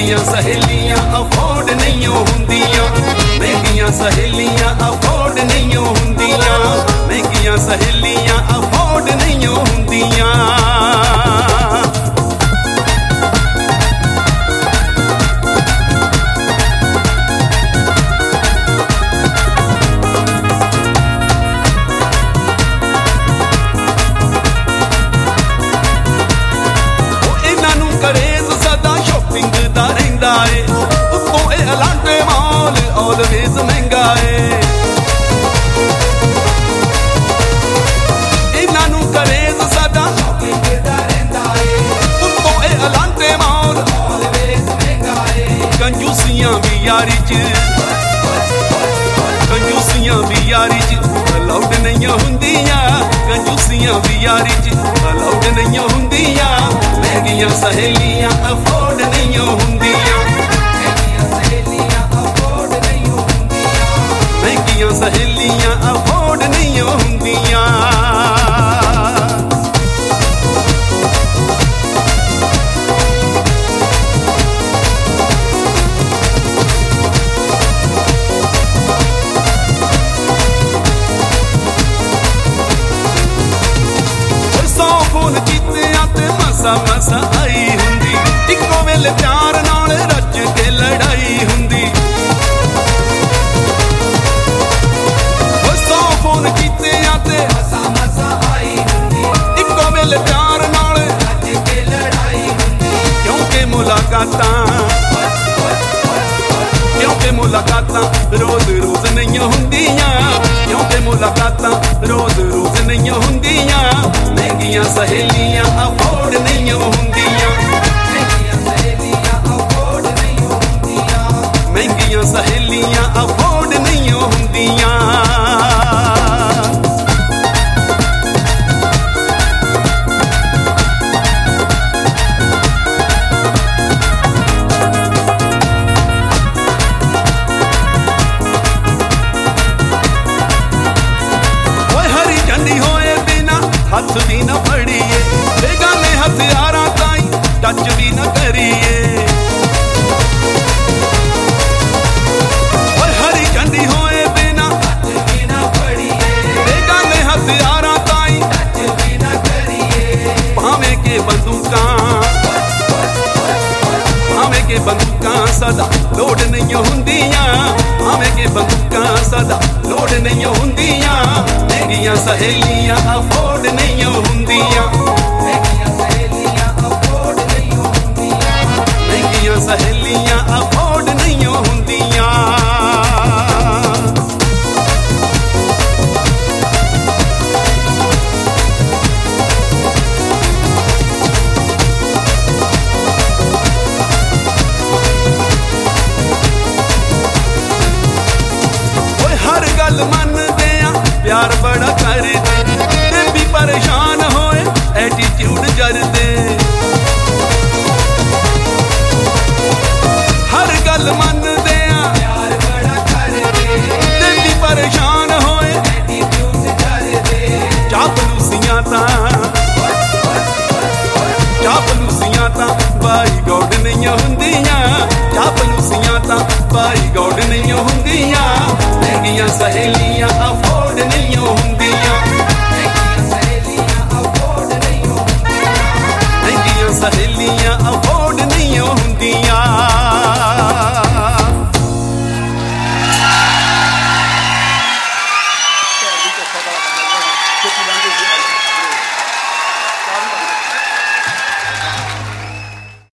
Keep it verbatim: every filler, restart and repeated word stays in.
महंगियां सहेलियां अफोर्ड नहीं हुंदियां, महंगियां सहेलियां अफोर्ड नहीं हुंदियां, महंगियां सहेलियां अफोर्ड नहीं हुंदियां। Always महंगा है इन्हां नूं करेज़ साडा शॉपिंग दा रहिंदा है, उत्तों ए अलांटे मॉल always महंगा है। कंजूसियां भी यारी च कंजूसियां भी यारी च अलाउड नहीं हुंदियां, कंजूसियां भी यारी च अलाउड नहीं हुंदियां। महंगियां सहेलियां अफोर्ड नहीं हुंदियां, महंगियां सहेलियां अफोर्ड नहीं हुंदियां। सौ फोन कीतियां ते मसा मसा आई हुंदी, इक्को वेले प्यार नाल रच के लड़ाई हुंदी। प्यार नाल के लड़ाई क्योंकि मुलाकातां क्योंकि मुलाकातां रोज रोज नहीं हुंदियां, क्योंकि मुलाकातां रोज रोज नहीं हुंदियां। महंगियां सहेलियां अफोर्ड नहीं हुंदियां, महंगियां सहेलियां अफोर्ड नहीं हुंदियां, महंगियां सहेलियां अफोर्ड नहीं हुंदियां। हथ भी न फड़िए बेगाने हथियारां ताई टच भी न करिए, ओए हरी झंडी होए बिना हथ भी न फड़िए बेगाने हथियारां ताई टच भी न करिए। भावे के बंदूकां भावे के बंदूकां सदा लोड नहीं हुंदियां, भावे के बंदूकां सदा लोड नहीं हुंदियां। महंगियां सहेलियां अफोर्ड नहीं हुंदियां, महंगियां सहेलियां अफोर्ड नहीं हुंदियां, महंगियां सहेलियां अफोर्ड नहीं हुंदियां। ओए हर गल मनदे आ प्यार बड़ा करदे, ते भी परेशान होए एटीट्यूड जरदे। हर गल मनदे आ प्यार बड़ा करदे, ते भी परेशान होए एटीट्यूड जरदे। चापलूसियां तां चापलूसियां तां बाई गॉड नहीं हुंदियां, चापलूसियां तां बाई गॉड नहीं हुंदियां। महंगियां सहेलियां अफोर्ड नहीं